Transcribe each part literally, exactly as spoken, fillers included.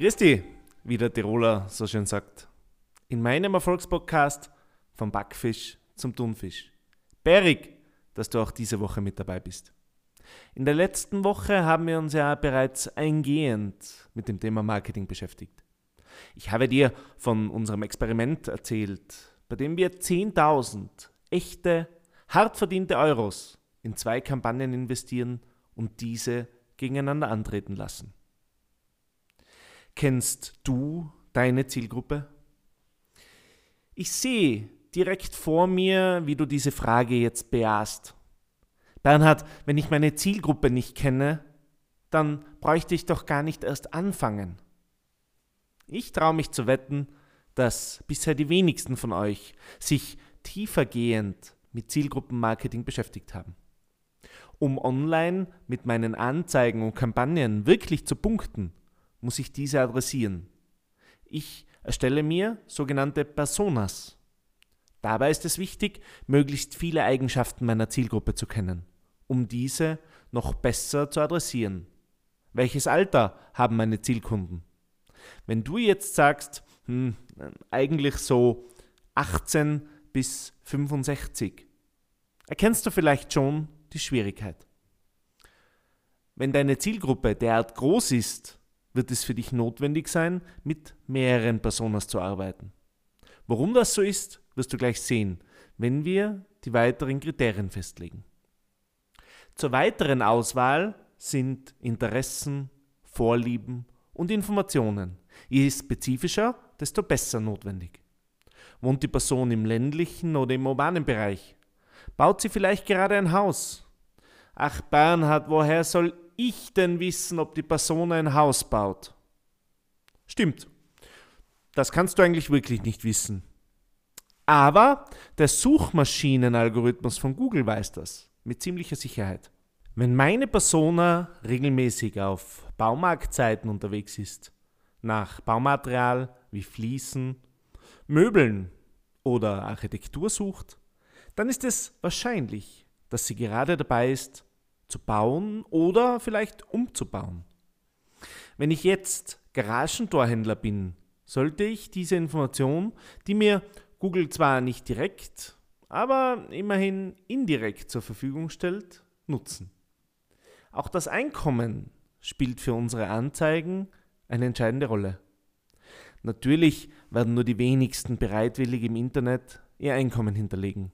Grüß dich, wie der Tiroler so schön sagt. In meinem Erfolgspodcast vom Backfisch zum Thunfisch. Bärig, dass du auch diese Woche mit dabei bist. In der letzten Woche haben wir uns ja bereits eingehend mit dem Thema Marketing beschäftigt. Ich habe dir von unserem Experiment erzählt, bei dem wir zehntausend echte, hart verdiente Euros in zwei Kampagnen investieren und diese gegeneinander antreten lassen. Kennst du deine Zielgruppe? Ich sehe direkt vor mir, wie du diese Frage jetzt bejahst. Bernhard, wenn ich meine Zielgruppe nicht kenne, dann bräuchte ich doch gar nicht erst anfangen. Ich traue mich zu wetten, dass bisher die wenigsten von euch sich tiefergehend mit Zielgruppenmarketing beschäftigt haben. Um online mit meinen Anzeigen und Kampagnen wirklich zu punkten, muss ich diese adressieren. Ich erstelle mir sogenannte Personas. Dabei ist es wichtig, möglichst viele Eigenschaften meiner Zielgruppe zu kennen, um diese noch besser zu adressieren. Welches Alter haben meine Zielkunden? Wenn du jetzt sagst, hm, eigentlich so achtzehn bis fünfundsechzig, erkennst du vielleicht schon die Schwierigkeit. Wenn deine Zielgruppe derart groß ist, wird es für dich notwendig sein, mit mehreren Personas zu arbeiten. Warum das so ist, wirst du gleich sehen, wenn wir die weiteren Kriterien festlegen. Zur weiteren Auswahl sind Interessen, Vorlieben und Informationen. Je spezifischer, desto besser notwendig. Wohnt die Person im ländlichen oder im urbanen Bereich? Baut sie vielleicht gerade ein Haus? Ach Bernhard, woher soll ich denn wissen, ob die Person ein Haus baut? Stimmt, das kannst du eigentlich wirklich nicht wissen. Aber der Suchmaschinenalgorithmus von Google weiß das mit ziemlicher Sicherheit. Wenn meine Persona regelmäßig auf Baumarktseiten unterwegs ist, nach Baumaterial wie Fliesen, Möbeln oder Architektur sucht, dann ist es wahrscheinlich, dass sie gerade dabei ist, zu bauen oder vielleicht umzubauen. Wenn ich jetzt Garagentorhändler bin, sollte ich diese Information, die mir Google zwar nicht direkt, aber immerhin indirekt zur Verfügung stellt, nutzen. Auch das Einkommen spielt für unsere Anzeigen eine entscheidende Rolle. Natürlich werden nur die wenigsten bereitwillig im Internet ihr Einkommen hinterlegen.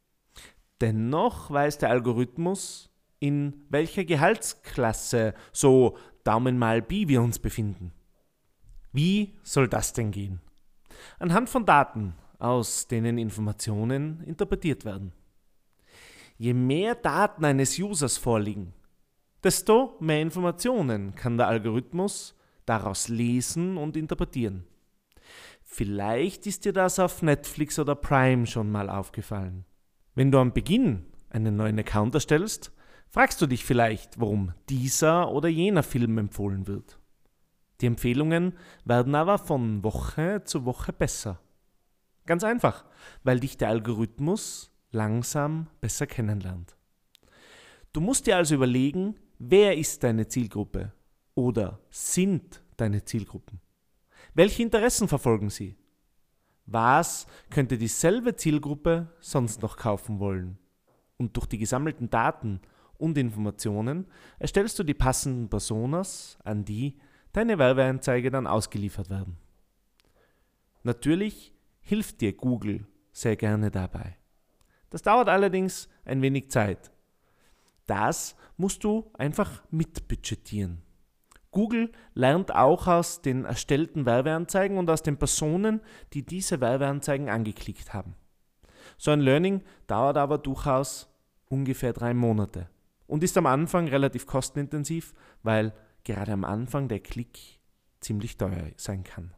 Dennoch weiß der Algorithmus, in welcher Gehaltsklasse, so Daumen mal Pi, wir uns befinden. Wie soll das denn gehen? Anhand von Daten, aus denen Informationen interpretiert werden. Je mehr Daten eines Users vorliegen, desto mehr Informationen kann der Algorithmus daraus lesen und interpretieren. Vielleicht ist dir das auf Netflix oder Prime schon mal aufgefallen. Wenn du am Beginn einen neuen Account erstellst, fragst du dich vielleicht, warum dieser oder jener Film empfohlen wird. Die Empfehlungen werden aber von Woche zu Woche besser. Ganz einfach, weil dich der Algorithmus langsam besser kennenlernt. Du musst dir also überlegen, wer ist deine Zielgruppe oder sind deine Zielgruppen? Welche Interessen verfolgen sie? Was könnte dieselbe Zielgruppe sonst noch kaufen wollen? Und durch die gesammelten Daten und Informationen erstellst du die passenden Personas, an die deine Werbeanzeige dann ausgeliefert werden. Natürlich hilft dir Google sehr gerne dabei. Das dauert allerdings ein wenig Zeit. Das musst du einfach mitbudgetieren. Google lernt auch aus den erstellten Werbeanzeigen und aus den Personen, die diese Werbeanzeigen angeklickt haben. So ein Learning dauert aber durchaus ungefähr drei Monate. Und ist am Anfang relativ kostenintensiv, weil gerade am Anfang der Klick ziemlich teuer sein kann.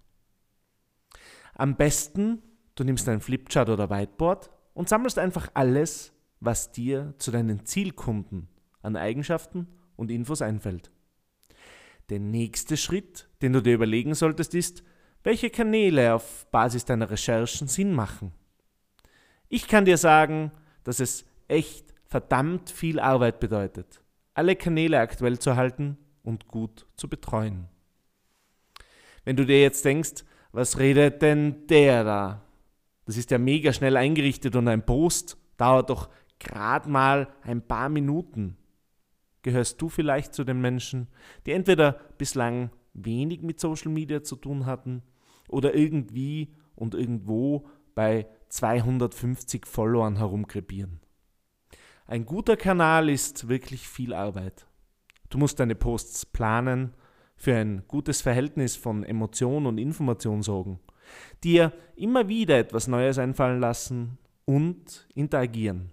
Am besten, du nimmst ein Flipchart oder Whiteboard und sammelst einfach alles, was dir zu deinen Zielkunden an Eigenschaften und Infos einfällt. Der nächste Schritt, den du dir überlegen solltest, ist, welche Kanäle auf Basis deiner Recherchen Sinn machen. Ich kann dir sagen, dass es echt verdammt viel Arbeit bedeutet, alle Kanäle aktuell zu halten und gut zu betreuen. Wenn du dir jetzt denkst, was redet denn der da? Das ist ja mega schnell eingerichtet und ein Post dauert doch gerade mal ein paar Minuten. Gehörst du vielleicht zu den Menschen, die entweder bislang wenig mit Social Media zu tun hatten oder irgendwie und irgendwo bei zweihundertfünfzig Followern herumkrepieren? Ein guter Kanal ist wirklich viel Arbeit. Du musst deine Posts planen, für ein gutes Verhältnis von Emotion und Information sorgen, dir immer wieder etwas Neues einfallen lassen und interagieren.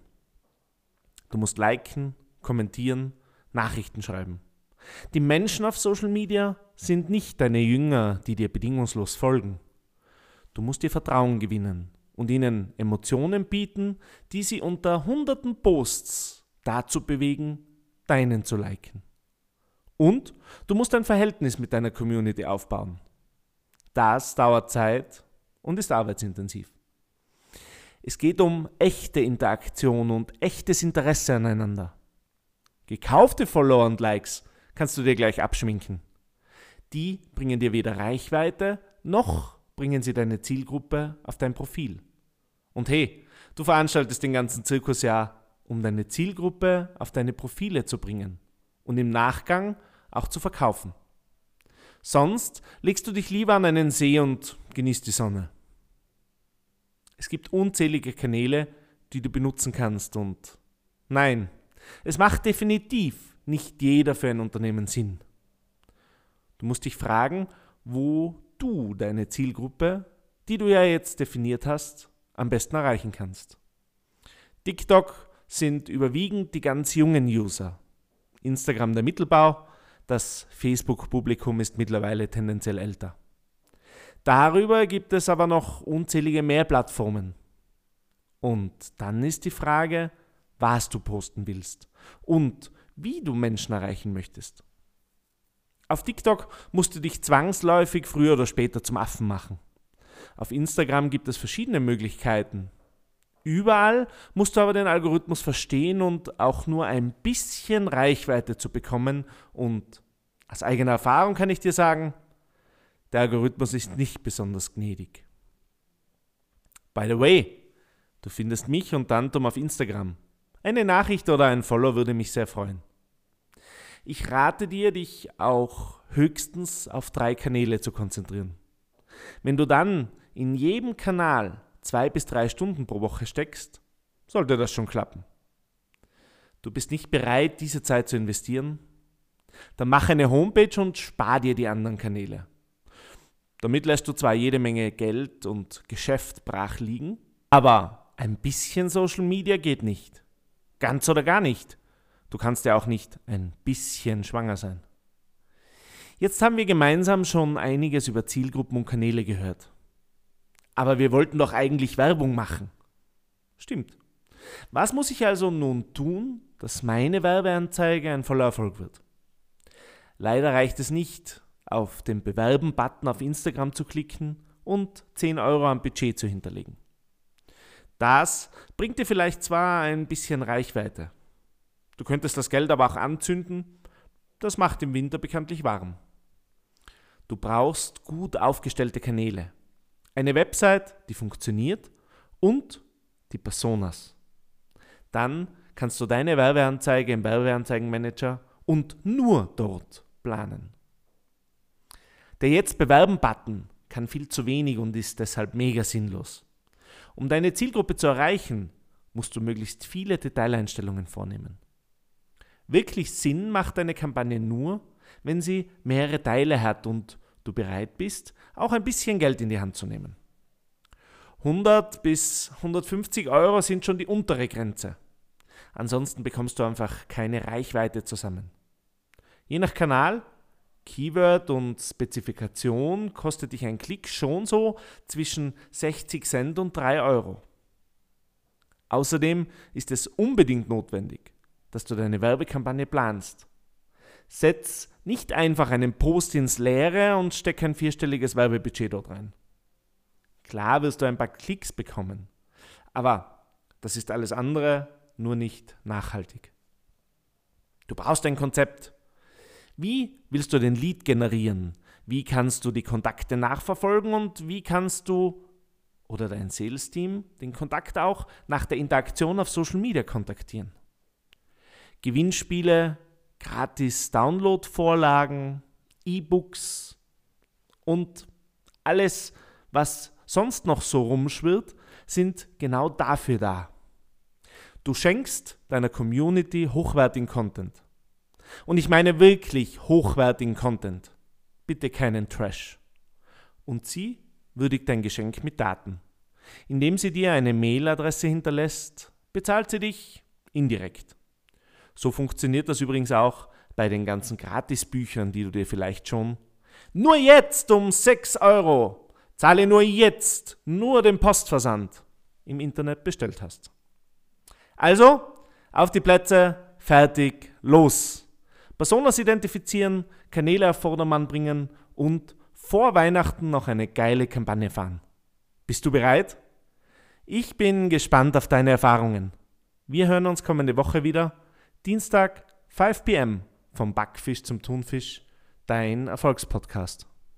Du musst liken, kommentieren, Nachrichten schreiben. Die Menschen auf Social Media sind nicht deine Jünger, die dir bedingungslos folgen. Du musst ihr Vertrauen gewinnen und ihnen Emotionen bieten, die sie unter hunderten Posts dazu bewegen, deinen zu liken. Und du musst ein Verhältnis mit deiner Community aufbauen. Das dauert Zeit und ist arbeitsintensiv. Es geht um echte Interaktion und echtes Interesse aneinander. Gekaufte Follower und Likes kannst du dir gleich abschminken. Die bringen dir weder Reichweite, noch bringen sie deine Zielgruppe auf dein Profil. Und hey, du veranstaltest den ganzen Zirkus ja, um deine Zielgruppe auf deine Profile zu bringen und im Nachgang auch zu verkaufen. Sonst legst du dich lieber an einen See und genießt die Sonne. Es gibt unzählige Kanäle, die du benutzen kannst und nein, es macht definitiv nicht jeder für ein Unternehmen Sinn. Du musst dich fragen, wo du deine Zielgruppe, die du ja jetzt definiert hast, am besten erreichen kannst. TikTok sind überwiegend die ganz jungen User. Instagram der Mittelbau, das Facebook-Publikum ist mittlerweile tendenziell älter. Darüber gibt es aber noch unzählige mehr Plattformen. Und dann ist die Frage, was du posten willst und wie du Menschen erreichen möchtest. Auf TikTok musst du dich zwangsläufig früher oder später zum Affen machen. Auf Instagram gibt es verschiedene Möglichkeiten. Überall musst du aber den Algorithmus verstehen und auch nur ein bisschen Reichweite zu bekommen. Und aus eigener Erfahrung kann ich dir sagen, der Algorithmus ist nicht besonders gnädig. By the way, du findest mich und Tantum auf Instagram. Eine Nachricht oder ein Follow würde mich sehr freuen. Ich rate dir, dich auch höchstens auf drei Kanäle zu konzentrieren. Wenn du dann in jedem Kanal zwei bis drei Stunden pro Woche steckst, sollte das schon klappen. Du bist nicht bereit, diese Zeit zu investieren? Dann mach eine Homepage und spar dir die anderen Kanäle. Damit lässt du zwar jede Menge Geld und Geschäft brach liegen, aber ein bisschen Social Media geht nicht. Ganz oder gar nicht. Du kannst ja auch nicht ein bisschen schwanger sein. Jetzt haben wir gemeinsam schon einiges über Zielgruppen und Kanäle gehört. Aber wir wollten doch eigentlich Werbung machen. Stimmt. Was muss ich also nun tun, dass meine Werbeanzeige ein voller Erfolg wird? Leider reicht es nicht, auf den Bewerben-Button auf Instagram zu klicken und zehn Euro am Budget zu hinterlegen. Das bringt dir vielleicht zwar ein bisschen Reichweite. Du könntest das Geld aber auch anzünden, das macht im Winter bekanntlich warm. Du brauchst gut aufgestellte Kanäle. Eine Website, die funktioniert und die Personas. Dann kannst du deine Werbeanzeige im Werbeanzeigenmanager und nur dort planen. Der Jetzt-Bewerben-Button kann viel zu wenig und ist deshalb mega sinnlos. Um deine Zielgruppe zu erreichen, musst du möglichst viele Detaileinstellungen vornehmen. Wirklich Sinn macht deine Kampagne nur, wenn sie mehrere Teile hat und du bereit bist, auch ein bisschen Geld in die Hand zu nehmen. hundert bis hundertfünfzig Euro sind schon die untere Grenze. Ansonsten bekommst du einfach keine Reichweite zusammen. Je nach Kanal, Keyword und Spezifikation kostet dich ein Klick schon so zwischen sechzig Cent und drei Euro. Außerdem ist es unbedingt notwendig, dass du deine Werbekampagne planst. Setz nicht einfach einen Post ins Leere und steck ein vierstelliges Werbebudget dort rein. Klar wirst du ein paar Klicks bekommen, aber das ist alles andere, nur nicht nachhaltig. Du brauchst ein Konzept. Wie willst du den Lead generieren? Wie kannst du die Kontakte nachverfolgen und wie kannst du oder dein Sales-Team den Kontakt auch nach der Interaktion auf Social Media kontaktieren? Gewinnspiele, gratis Download-Vorlagen, E-Books und alles, was sonst noch so rumschwirrt, sind genau dafür da. Du schenkst deiner Community hochwertigen Content. Und ich meine wirklich hochwertigen Content. Bitte keinen Trash. Und sie würdigt dein Geschenk mit Daten. Indem sie dir eine Mailadresse hinterlässt, bezahlt sie dich indirekt. So funktioniert das übrigens auch bei den ganzen Gratisbüchern, die du dir vielleicht schon nur jetzt um sechs Euro, zahle nur jetzt, nur den Postversand im Internet bestellt hast. Also, auf die Plätze, fertig, los! Personas identifizieren, Kanäle auf Vordermann bringen und vor Weihnachten noch eine geile Kampagne fahren. Bist du bereit? Ich bin gespannt auf deine Erfahrungen. Wir hören uns kommende Woche wieder. Dienstag, fünf p m vom Backfisch zum Thunfisch, dein Erfolgspodcast.